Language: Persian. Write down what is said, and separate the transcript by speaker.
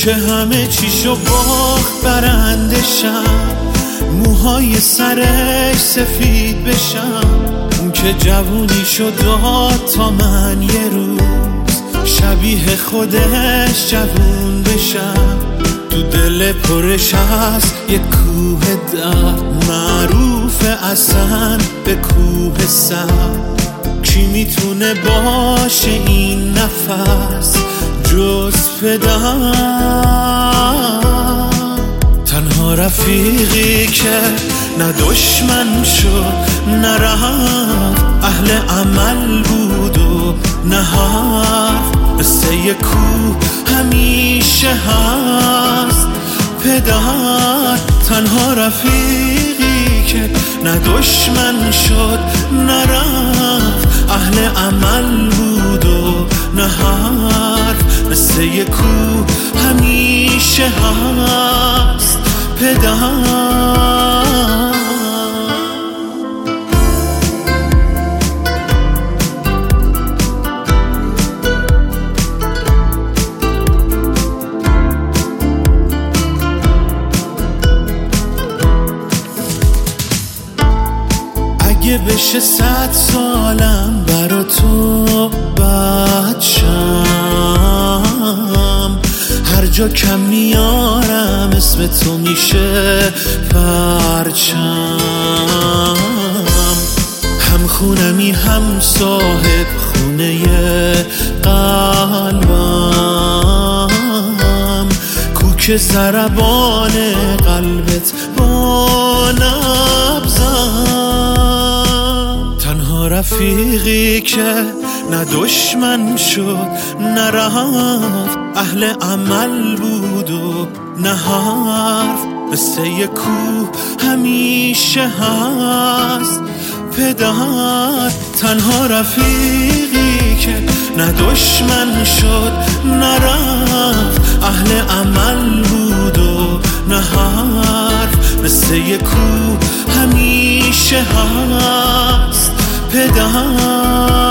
Speaker 1: که همه چیشو باخت برنده شم، موهای سرش سفید بشم. اون که جوونیشو داد تا من یه روز شبیه خودش جوون بشم. تو دل پرش هست یه کوه درد، معروف اصلا به کوه سر. کی میتونه باشه این نفس جز پدر؟ تنها رفیقی که نه دشمن شد نه رفت، اهل عمل بود و نه حرف. مثل یه کوه همیشه هست پدر. تنها رفیقی که نه دشمن شد نه رفت، اهل عمل بود و نه حرف. مثل یه کوه همیشه هست پدر. اگه بشه 100 سالم برا تو بد شم، هر جا کم میارم اسم تو میشه پرچم. هم خونمی هم صاحب خونه قلبم، کوک ضربان قلبت با نبضم. تنها رفیقی که نه دشمن شد نه رفت، اهل عمل بود و نه حرف. مثل یه کوه همیشه هست پدر. تنها رفیقی که نه دشمن شد نه رفت، اهل عمل بود و نه حرف. مثل یه کوه همیشه هست پدر.